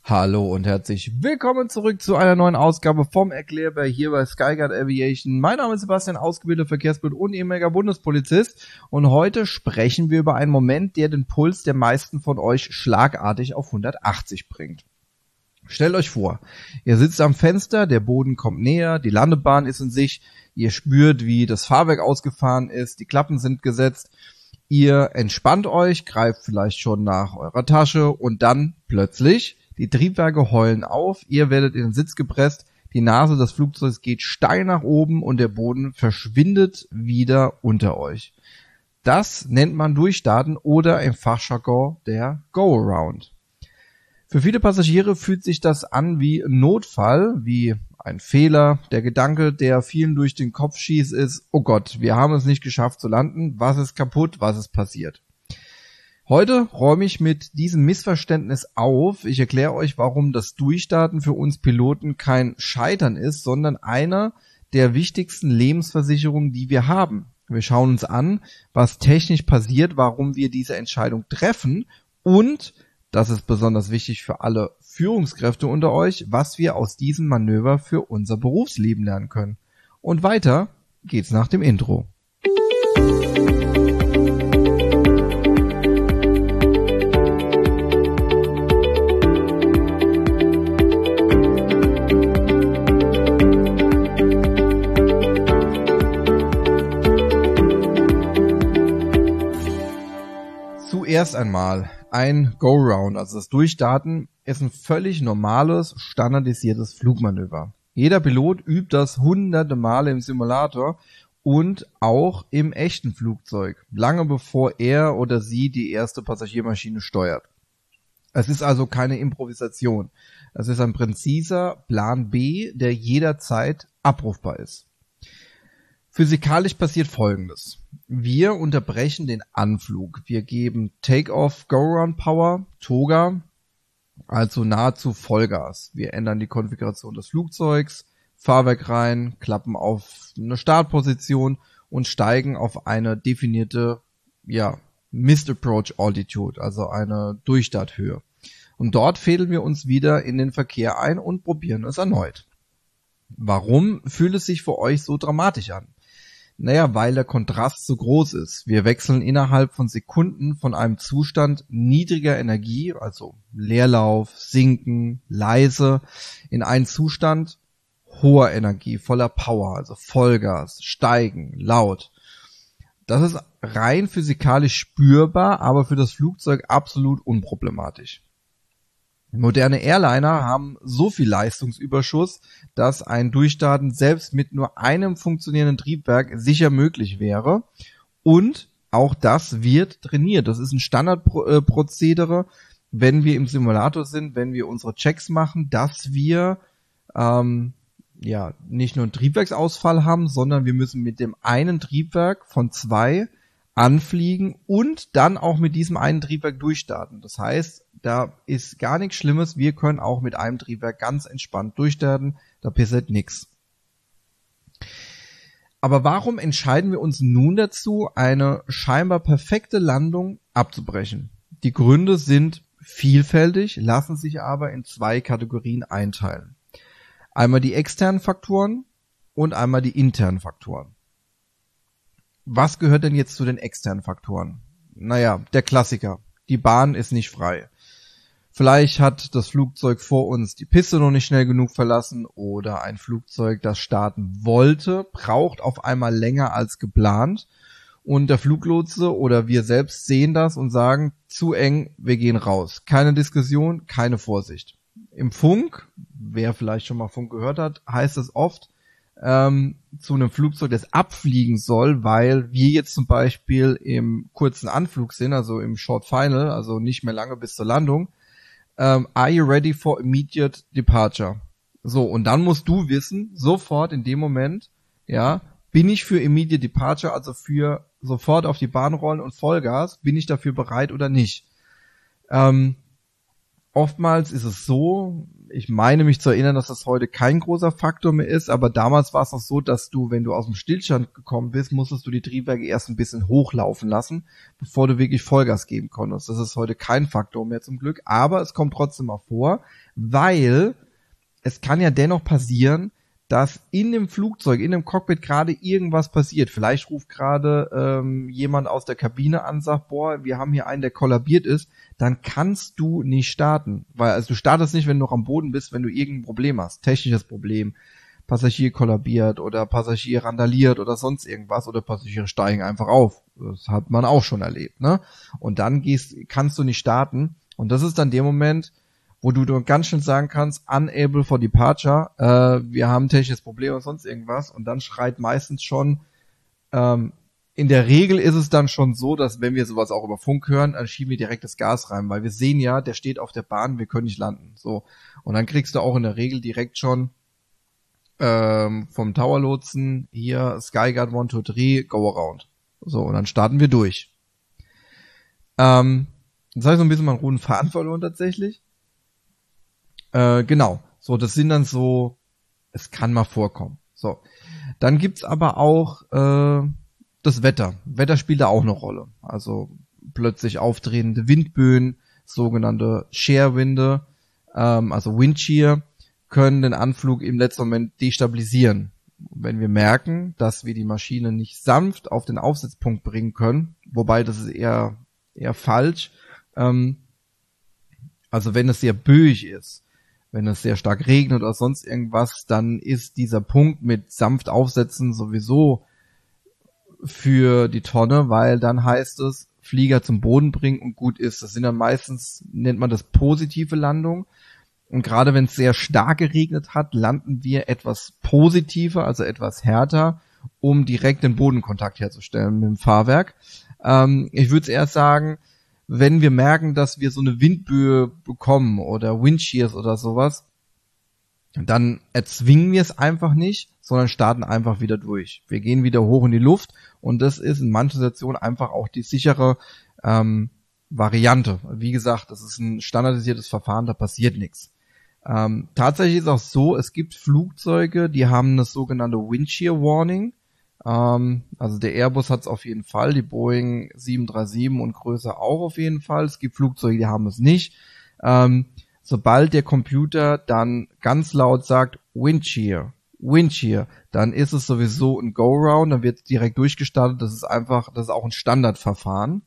Hallo und herzlich willkommen zurück zu einer neuen Ausgabe vom Erklärbär hier bei Skyguard Aviation. Mein Name ist Sebastian, ausgebildeter Verkehrspilot und ehemaliger Bundespolizist. Und heute sprechen wir über einen Moment, der den Puls der meisten von euch schlagartig auf 180 bringt. Stellt euch vor, ihr sitzt am Fenster, der Boden kommt näher, die Landebahn ist in Sicht, ihr spürt, wie das Fahrwerk ausgefahren ist, die Klappen sind gesetzt. Ihr entspannt euch, greift vielleicht schon nach eurer Tasche und dann plötzlich die Triebwerke heulen auf, ihr werdet in den Sitz gepresst, die Nase des Flugzeugs geht steil nach oben und der Boden verschwindet wieder unter euch. Das nennt man Durchstarten oder im Fachjargon der Go-Around. Für viele Passagiere fühlt sich das an wie ein Notfall, wie ein Fehler. Der Gedanke, der vielen durch den Kopf schießt, ist, oh Gott, wir haben es nicht geschafft zu landen, was ist kaputt, was ist passiert? Heute räume ich mit diesem Missverständnis auf. Ich erkläre euch, warum das Durchstarten für uns Piloten kein Scheitern ist, sondern einer der wichtigsten Lebensversicherungen, die wir haben. Wir schauen uns an, was technisch passiert, warum wir diese Entscheidung treffen und, das ist besonders wichtig für alle Führungskräfte unter euch, was wir aus diesem Manöver für unser Berufsleben lernen können. Und weiter geht's nach dem Intro. Zuerst einmal ein Go-Round, also das Durchstarten, ist ein völlig normales, standardisiertes Flugmanöver. Jeder Pilot übt das hunderte Male im Simulator und auch im echten Flugzeug, lange bevor er oder sie die erste Passagiermaschine steuert. Es ist also keine Improvisation. Es ist ein präziser Plan B, der jederzeit abrufbar ist. Physikalisch passiert Folgendes. Wir unterbrechen den Anflug. Wir geben Take-Off Go-Around Power, TOGA, also nahezu Vollgas. Wir ändern die Konfiguration des Flugzeugs, Fahrwerk rein, klappen auf eine Startposition und steigen auf eine definierte, Missed Approach Altitude, also eine Durchstarthöhe. Und dort fädeln wir uns wieder in den Verkehr ein und probieren es erneut. Warum fühlt es sich für euch so dramatisch an? Naja, weil der Kontrast so groß ist. Wir wechseln innerhalb von Sekunden von einem Zustand niedriger Energie, also Leerlauf, Sinken, leise, in einen Zustand hoher Energie, voller Power, also Vollgas, Steigen, laut. Das ist rein physikalisch spürbar, aber für das Flugzeug absolut unproblematisch. Moderne Airliner haben so viel Leistungsüberschuss, dass ein Durchstarten selbst mit nur einem funktionierenden Triebwerk sicher möglich wäre. Und auch das wird trainiert. Das ist ein Standardprozedere, wenn wir im Simulator sind, wenn wir unsere Checks machen, dass wir nicht nur einen Triebwerksausfall haben, sondern wir müssen mit dem einen Triebwerk von 2 anfliegen und dann auch mit diesem einen Triebwerk durchstarten. Das heißt, da ist gar nichts Schlimmes. Wir können auch mit einem Triebwerk ganz entspannt durchstarten. Da passiert nichts. Aber warum entscheiden wir uns nun dazu, eine scheinbar perfekte Landung abzubrechen? Die Gründe sind vielfältig, lassen sich aber in 2 Kategorien einteilen. Einmal die externen Faktoren und einmal die internen Faktoren. Was gehört denn jetzt zu den externen Faktoren? Naja, der Klassiker. Die Bahn ist nicht frei. Vielleicht hat das Flugzeug vor uns die Piste noch nicht schnell genug verlassen oder ein Flugzeug, das starten wollte, braucht auf einmal länger als geplant und der Fluglotse oder wir selbst sehen das und sagen, zu eng, wir gehen raus. Keine Diskussion, keine Vorsicht. Im Funk, wer vielleicht schon mal Funk gehört hat, heißt es oft, zu einem Flugzeug, das abfliegen soll, weil wir jetzt zum Beispiel im kurzen Anflug sind, also im Short Final, also nicht mehr lange bis zur Landung. Are you ready for immediate departure? So, und dann musst du wissen, sofort in dem Moment, bin ich für immediate departure, also für sofort auf die Bahn rollen und Vollgas, bin ich dafür bereit oder nicht? Oftmals ist es so, ich meine mich zu erinnern, dass das heute kein großer Faktor mehr ist, aber damals war es noch so, dass du, wenn du aus dem Stillstand gekommen bist, musstest du die Triebwerke erst ein bisschen hochlaufen lassen, bevor du wirklich Vollgas geben konntest. Das ist heute kein Faktor mehr zum Glück, aber es kommt trotzdem mal vor, weil es kann ja dennoch passieren, dass in dem Flugzeug, in dem Cockpit gerade irgendwas passiert. Vielleicht ruft gerade jemand aus der Kabine an, sagt, boah, wir haben hier einen, der kollabiert ist. Dann kannst du nicht starten. Weil also du startest nicht, wenn du noch am Boden bist, wenn du irgendein Problem hast. Technisches Problem, Passagier kollabiert oder Passagier randaliert oder sonst irgendwas oder Passagiere steigen einfach auf. Das hat man auch schon erlebt, ne? Und dann kannst du nicht starten. Und das ist dann der Moment, wo du ganz schnell sagen kannst, unable for departure, wir haben ein technisches Problem oder sonst irgendwas, und dann schreit meistens schon, in der Regel ist es dann schon so, dass wenn wir sowas auch über Funk hören, dann schieben wir direkt das Gas rein, weil wir sehen ja, der steht auf der Bahn, wir können nicht landen, so. Und dann kriegst du auch in der Regel direkt schon vom Tower-Lotsen hier Skyguard 1, 2, 3, go around. So, und dann starten wir durch. Jetzt habe ich so ein bisschen meinen roten Faden verloren tatsächlich. Genau, so, das sind dann so, es kann mal vorkommen. So, dann gibt's aber auch das Wetter. Wetter spielt da auch eine Rolle. Also plötzlich aufdrehende Windböen, sogenannte Shear-Winde, also Windshear, können den Anflug im letzten Moment destabilisieren. Wenn wir merken, dass wir die Maschine nicht sanft auf den Aufsetzpunkt bringen können, wobei das ist eher falsch, also wenn es sehr böig ist, wenn es sehr stark regnet oder sonst irgendwas, dann ist dieser Punkt mit sanft aufsetzen sowieso für die Tonne, weil dann heißt es, Flieger zum Boden bringen und gut ist. Das sind dann meistens, nennt man das positive Landung. Und gerade wenn es sehr stark geregnet hat, landen wir etwas positiver, also etwas härter, um direkt den Bodenkontakt herzustellen mit dem Fahrwerk. Ich würde erst sagen, wenn wir merken, dass wir so eine Windböe bekommen oder Windshears oder sowas, dann erzwingen wir es einfach nicht, sondern starten einfach wieder durch. Wir gehen wieder hoch in die Luft und das ist in manchen Situationen einfach auch die sichere Variante. Wie gesagt, das ist ein standardisiertes Verfahren, da passiert nichts. Tatsächlich ist auch so, es gibt Flugzeuge, die haben das sogenannte Windshear Warning. Also der Airbus hat es auf jeden Fall, die Boeing 737 und größer auch auf jeden Fall. Es gibt Flugzeuge, die haben es nicht. Sobald der Computer dann ganz laut sagt Windshear, dann ist es sowieso ein Go-Round, dann wird direkt durchgestartet. Das ist auch ein Standardverfahren.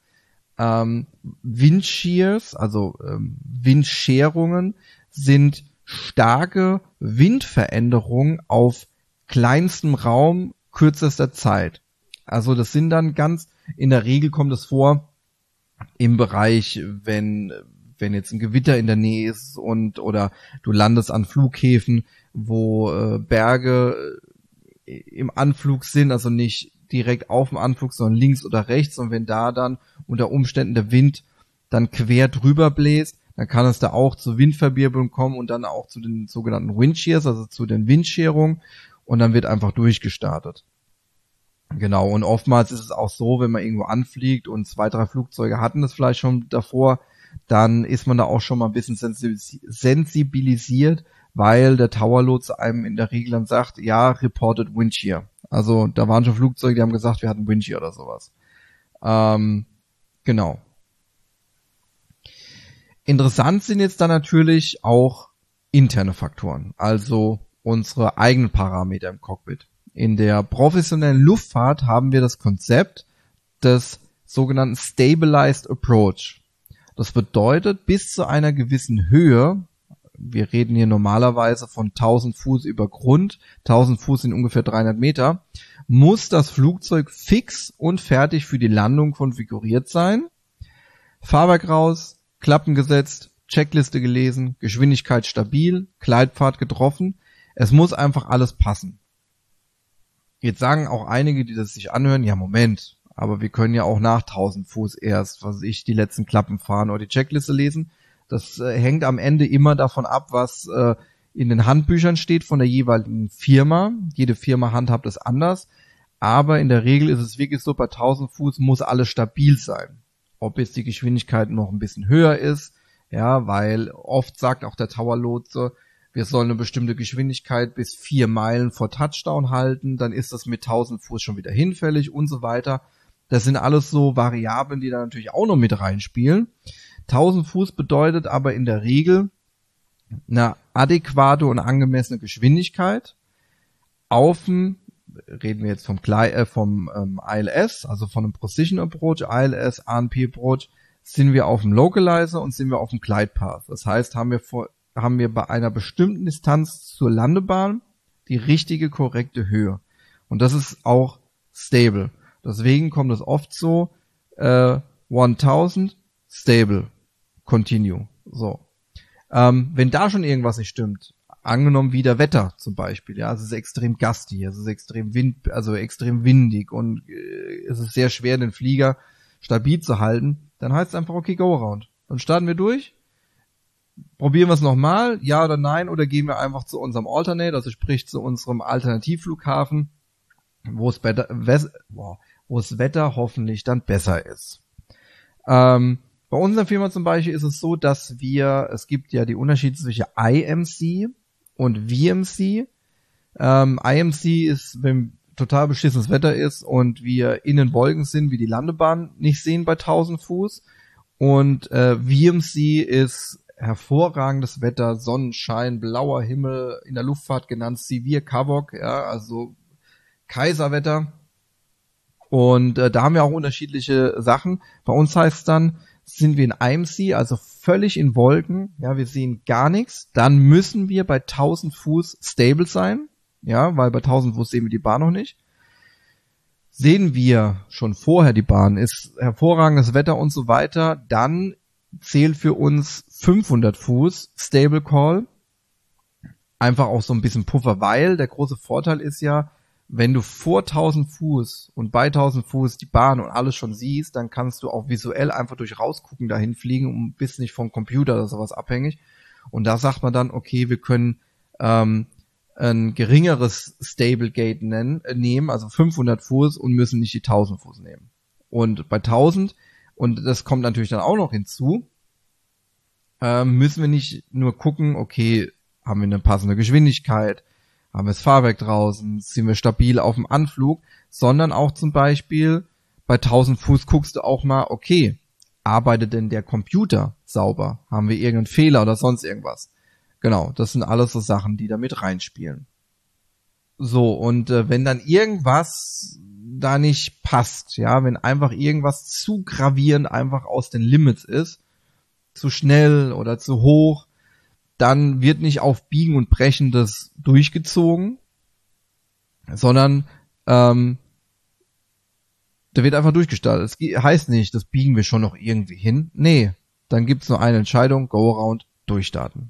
Windshears, also Windscherungen, sind starke Windveränderungen auf kleinstem Raum kürzester Zeit. Also das sind dann in der Regel kommt es vor im Bereich, wenn jetzt ein Gewitter in der Nähe ist oder du landest an Flughäfen, wo Berge im Anflug sind, also nicht direkt auf dem Anflug, sondern links oder rechts, und wenn da dann unter Umständen der Wind dann quer drüber bläst, dann kann es da auch zu Windverwirbelung kommen und dann auch zu den sogenannten Windshears, also zu den Windscherungen, und dann wird einfach durchgestartet. Genau, und oftmals ist es auch so, wenn man irgendwo anfliegt und 2, 3 Flugzeuge hatten das vielleicht schon davor, dann ist man da auch schon mal ein bisschen sensibilisiert, weil der Tower-Lotse einem in der Regel dann sagt, ja, reported Windshear. Also da waren schon Flugzeuge, die haben gesagt, wir hatten Windshear oder sowas. Genau. Interessant sind jetzt dann natürlich auch interne Faktoren, also unsere eigenen Parameter im Cockpit. In der professionellen Luftfahrt haben wir das Konzept des sogenannten Stabilized Approach. Das bedeutet, bis zu einer gewissen Höhe, wir reden hier normalerweise von 1000 Fuß über Grund, 1000 Fuß sind ungefähr 300 Meter, muss das Flugzeug fix und fertig für die Landung konfiguriert sein. Fahrwerk raus, Klappen gesetzt, Checkliste gelesen, Geschwindigkeit stabil, Gleitpfad getroffen. Es muss einfach alles passen. Jetzt sagen auch einige, die das sich anhören, ja Moment, aber wir können ja auch nach 1000 Fuß erst, die letzten Klappen fahren oder die Checkliste lesen. Das hängt am Ende immer davon ab, was in den Handbüchern steht von der jeweiligen Firma. Jede Firma handhabt es anders, aber in der Regel ist es wirklich so, bei 1000 Fuß muss alles stabil sein. Ob jetzt die Geschwindigkeit noch ein bisschen höher ist, ja, weil oft sagt auch der Tower-Lotse, wir sollen eine bestimmte Geschwindigkeit bis 4 Meilen vor Touchdown halten, dann ist das mit 1000 Fuß schon wieder hinfällig und so weiter. Das sind alles so Variablen, die da natürlich auch noch mit reinspielen. 1000 Fuß bedeutet aber in der Regel eine adäquate und angemessene Geschwindigkeit auf dem, reden wir jetzt vom ILS, also von einem Precision Approach, ILS, ANP Approach, sind wir auf dem Localizer und sind wir auf dem Glide Path. Das heißt, haben wir bei einer bestimmten Distanz zur Landebahn die richtige, korrekte Höhe. Und das ist auch stable. Deswegen kommt es oft so, 1000, stable, continue. So. Wenn da schon irgendwas nicht stimmt, angenommen wieder Wetter zum Beispiel, ja, es ist extrem gusty, es ist extrem extrem windig und es ist sehr schwer, den Flieger stabil zu halten, dann heißt es einfach, okay, go around. Dann starten wir durch, probieren wir es nochmal, ja oder nein, oder gehen wir einfach zu unserem Alternate, also sprich zu unserem Alternativflughafen, wo das Wetter hoffentlich dann besser ist. Bei unserer Firma zum Beispiel ist es so, dass es gibt ja die Unterschiede zwischen IMC und VMC. IMC ist, wenn total beschissenes Wetter ist und wir in den Wolken sind, wie die Landebahn nicht sehen bei 1000 Fuß. Und VMC ist hervorragendes Wetter, Sonnenschein, blauer Himmel, in der Luftfahrt genannt Severe Kavok, ja, also Kaiserwetter. Und da haben wir auch unterschiedliche Sachen. Bei uns heißt es dann, sind wir in IMC, also völlig in Wolken, ja, wir sehen gar nichts, dann müssen wir bei 1000 Fuß stable sein, ja, weil bei 1000 Fuß sehen wir die Bahn noch nicht. Sehen wir schon vorher die Bahn, ist hervorragendes Wetter und so weiter, dann zählt für uns 500 Fuß Stable Call, einfach auch so ein bisschen Puffer, weil der große Vorteil ist ja, wenn du vor 1000 Fuß und bei 1000 Fuß die Bahn und alles schon siehst, dann kannst du auch visuell einfach durch rausgucken dahin fliegen und bist nicht vom Computer oder sowas abhängig. Und da sagt man dann, okay, wir können ein geringeres Stable Gate nehmen, also 500 Fuß und müssen nicht die 1000 Fuß nehmen. Und bei 1000, und das kommt natürlich dann auch noch hinzu, müssen wir nicht nur gucken, okay, haben wir eine passende Geschwindigkeit, haben wir das Fahrwerk draußen, sind wir stabil auf dem Anflug, sondern auch zum Beispiel bei 1000 Fuß guckst du auch mal, okay, arbeitet denn der Computer sauber? Haben wir irgendeinen Fehler oder sonst irgendwas? Genau, das sind alles so Sachen, die da mit reinspielen. So, und wenn dann irgendwas da nicht passt, ja, wenn einfach irgendwas zu gravierend einfach aus den Limits ist, zu schnell oder zu hoch, dann wird nicht auf Biegen und Brechen das durchgezogen, sondern da wird einfach durchgestartet. Es heißt nicht, das biegen wir schon noch irgendwie hin. Nee, dann gibt's nur eine Entscheidung, go around, durchstarten.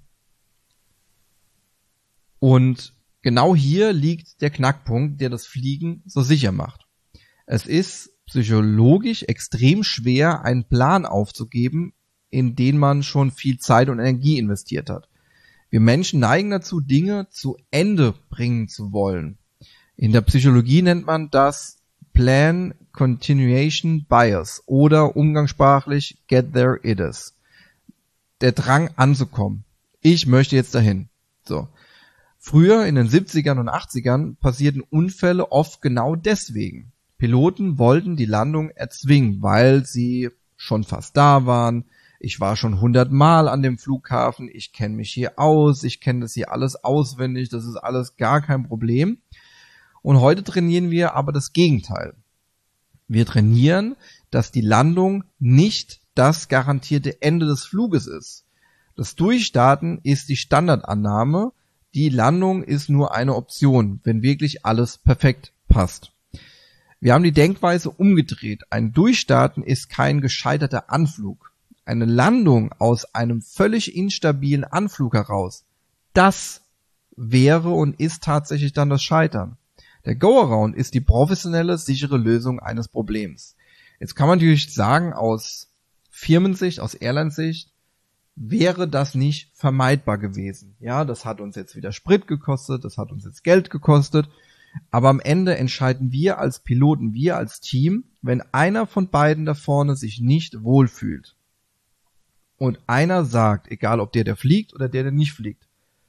Und genau hier liegt der Knackpunkt, der das Fliegen so sicher macht. Es ist psychologisch extrem schwer, einen Plan aufzugeben, in den man schon viel Zeit und Energie investiert hat. Wir Menschen neigen dazu, Dinge zu Ende bringen zu wollen. In der Psychologie nennt man das Plan Continuation Bias oder umgangssprachlich Get There It Is. Der Drang anzukommen. Ich möchte jetzt dahin. So. Früher in den 70ern und 80ern passierten Unfälle oft genau deswegen. Piloten wollten die Landung erzwingen, weil sie schon fast da waren. Ich war schon 100 Mal an dem Flughafen, ich kenne mich hier aus, ich kenne das hier alles auswendig, das ist alles gar kein Problem. Und heute trainieren wir aber das Gegenteil. Wir trainieren, dass die Landung nicht das garantierte Ende des Fluges ist. Das Durchstarten ist die Standardannahme, die Landung ist nur eine Option, wenn wirklich alles perfekt passt. Wir haben die Denkweise umgedreht. Ein Durchstarten ist kein gescheiterter Anflug. Eine Landung aus einem völlig instabilen Anflug heraus, das wäre und ist tatsächlich dann das Scheitern. Der Go-Around ist die professionelle, sichere Lösung eines Problems. Jetzt kann man natürlich sagen, aus Firmensicht, aus Airline-Sicht, wäre das nicht vermeidbar gewesen. Ja, das hat uns jetzt wieder Sprit gekostet, das hat uns jetzt Geld gekostet, aber am Ende entscheiden wir als Piloten, wir als Team, wenn einer von beiden da vorne sich nicht wohlfühlt. Und einer sagt, egal ob der fliegt oder der nicht fliegt,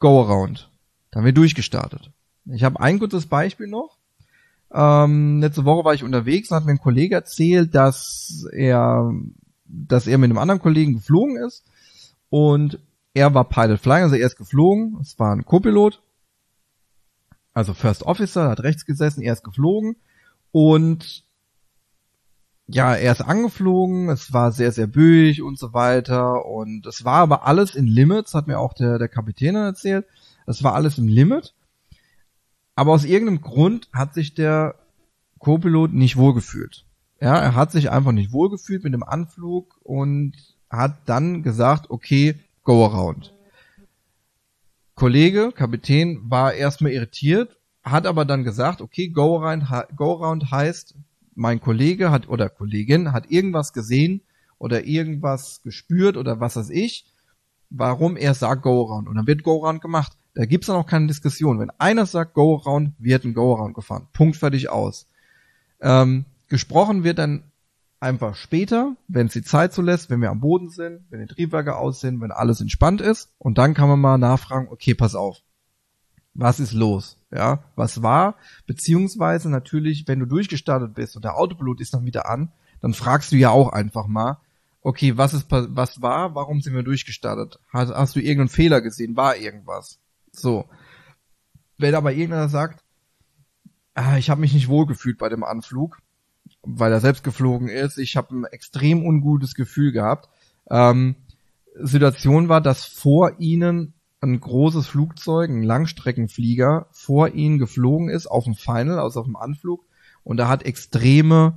Go-Around. Dann wird durchgestartet. Ich habe ein kurzes Beispiel noch. Letzte Woche war ich unterwegs und hat mir ein Kollege erzählt, dass er mit einem anderen Kollegen geflogen ist und er war Pilot Flying, also er ist geflogen, es war ein Co-Pilot, also First Officer, hat rechts gesessen, er ist geflogen und ja, er ist angeflogen, es war sehr, sehr böig und so weiter und es war aber alles in Limits, hat mir auch der Kapitän erzählt, es war alles im Limit, aber aus irgendeinem Grund hat sich der Co-Pilot nicht wohlgefühlt. Ja, er hat sich einfach nicht wohlgefühlt mit dem Anflug und hat dann gesagt, okay, go around. Kollege, Kapitän, war erstmal irritiert, hat aber dann gesagt, okay, go around heißt, mein Kollege hat oder Kollegin hat irgendwas gesehen oder irgendwas gespürt oder was weiß ich, warum er sagt go around. Und dann wird go around gemacht. Da gibt's dann auch keine Diskussion. Wenn einer sagt go around, wird ein go around gefahren. Punkt, fertig, aus. Gesprochen wird dann einfach später, wenn es die Zeit zulässt, wenn wir am Boden sind, wenn die Triebwerke aus sind, wenn alles entspannt ist. Und dann kann man mal nachfragen, okay, pass auf. Was ist los? Ja, was war? Beziehungsweise natürlich, wenn du durchgestartet bist und der Autopilot ist dann wieder an, dann fragst du ja auch einfach mal, okay, was war? Warum sind wir durchgestartet? Hast du irgendeinen Fehler gesehen? War irgendwas? So. Wenn aber irgendeiner sagt, ich habe mich nicht wohlgefühlt bei dem Anflug, weil er selbst geflogen ist, ich habe ein extrem ungutes Gefühl gehabt. Situation war, dass vor ihnen ein großes Flugzeug, ein Langstreckenflieger, vor ihnen geflogen ist, auf dem Final, also auf dem Anflug, und er hat extreme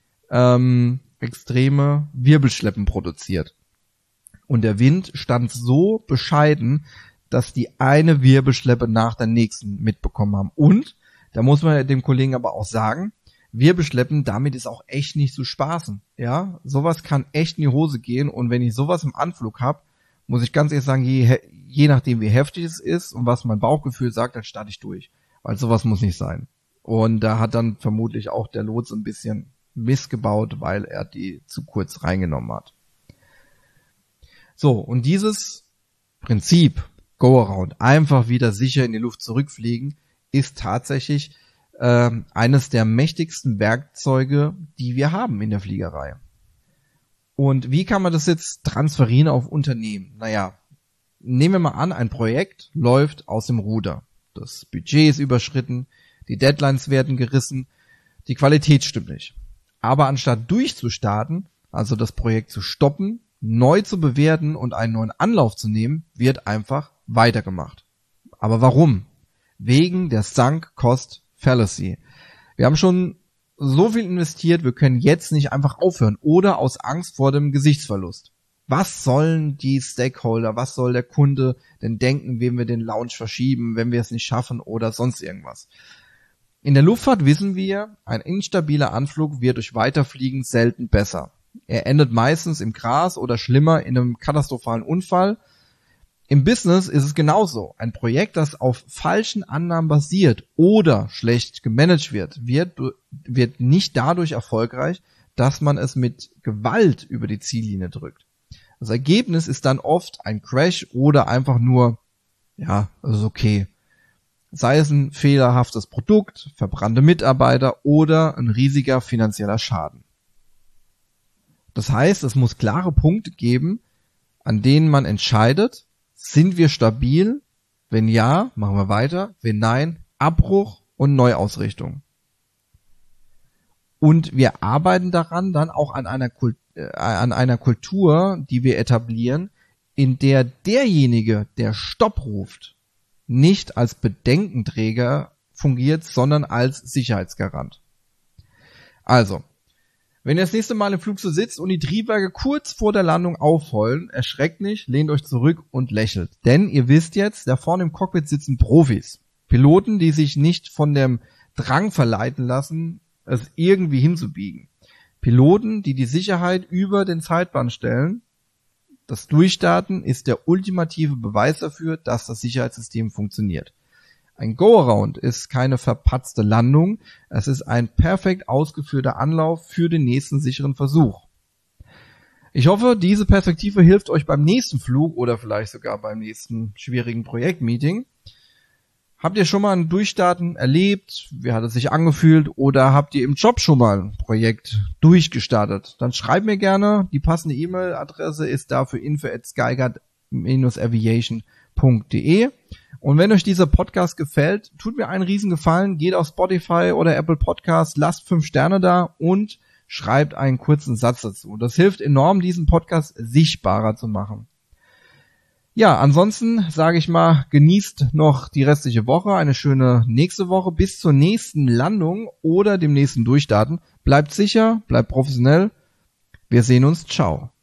Wirbelschleppen produziert. Und der Wind stand so bescheiden, dass die eine Wirbelschleppe nach der nächsten mitbekommen haben. Und, da muss man dem Kollegen aber auch sagen, Wirbelschleppen, damit ist auch echt nicht zu spaßen. Ja, sowas kann echt in die Hose gehen. Und wenn ich sowas im Anflug habe, muss ich ganz ehrlich sagen, je nachdem wie heftig es ist und was mein Bauchgefühl sagt, dann starte ich durch. Weil sowas muss nicht sein. Und da hat dann vermutlich auch der Lots ein bisschen missgebaut, weil er die zu kurz reingenommen hat. So, und dieses Prinzip, Go Around, einfach wieder sicher in die Luft zurückfliegen, ist tatsächlich eines der mächtigsten Werkzeuge, die wir haben in der Fliegerei. Und wie kann man das jetzt transferieren auf Unternehmen? Naja, nehmen wir mal an, ein Projekt läuft aus dem Ruder. Das Budget ist überschritten, die Deadlines werden gerissen, die Qualität stimmt nicht. Aber anstatt durchzustarten, also das Projekt zu stoppen, neu zu bewerten und einen neuen Anlauf zu nehmen, wird einfach weitergemacht. Aber warum? Wegen der Sunk Cost Fallacy. Wir haben schon so viel investiert, wir können jetzt nicht einfach aufhören oder aus Angst vor dem Gesichtsverlust. Was sollen die Stakeholder, was soll der Kunde denn denken, wenn wir den Launch verschieben, wenn wir es nicht schaffen oder sonst irgendwas? In der Luftfahrt wissen wir, ein instabiler Anflug wird durch Weiterfliegen selten besser. Er endet meistens im Gras oder schlimmer in einem katastrophalen Unfall. Im Business ist es genauso. Ein Projekt, das auf falschen Annahmen basiert oder schlecht gemanagt wird nicht dadurch erfolgreich, dass man es mit Gewalt über die Ziellinie drückt. Das Ergebnis ist dann oft ein Crash oder einfach nur, ja, das ist okay. Sei es ein fehlerhaftes Produkt, verbrannte Mitarbeiter oder ein riesiger finanzieller Schaden. Das heißt, es muss klare Punkte geben, an denen man entscheidet, sind wir stabil? Wenn ja, machen wir weiter. Wenn nein, Abbruch und Neuausrichtung. Und wir arbeiten daran dann auch an einer Kultur, die wir etablieren, in der derjenige, der Stopp ruft, nicht als Bedenkenträger fungiert, sondern als Sicherheitsgarant. Also, wenn ihr das nächste Mal im Flug so sitzt und die Triebwerke kurz vor der Landung aufheulen, erschreckt nicht, lehnt euch zurück und lächelt. Denn ihr wisst jetzt, da vorne im Cockpit sitzen Profis. Piloten, die sich nicht von dem Drang verleiten lassen, es irgendwie hinzubiegen. Piloten, die die Sicherheit über den Zeitplan stellen. Das Durchstarten ist der ultimative Beweis dafür, dass das Sicherheitssystem funktioniert. Ein Go-Around ist keine verpatzte Landung, es ist ein perfekt ausgeführter Anlauf für den nächsten sicheren Versuch. Ich hoffe, diese Perspektive hilft euch beim nächsten Flug oder vielleicht sogar beim nächsten schwierigen Projektmeeting. Habt ihr schon mal ein Durchstarten erlebt? Wie hat es sich angefühlt? Oder habt ihr im Job schon mal ein Projekt durchgestartet? Dann schreibt mir gerne. Die passende E-Mail-Adresse ist dafür info@skyguard-aviation.de. Und wenn euch dieser Podcast gefällt, tut mir einen riesen Gefallen. Geht auf Spotify oder Apple Podcasts, lasst 5 Sterne da und schreibt einen kurzen Satz dazu. Das hilft enorm, diesen Podcast sichtbarer zu machen. Ja, ansonsten sage ich mal, genießt noch die restliche Woche, eine schöne nächste Woche bis zur nächsten Landung oder dem nächsten Durchstarten. Bleibt sicher, bleibt professionell. Wir sehen uns. Ciao.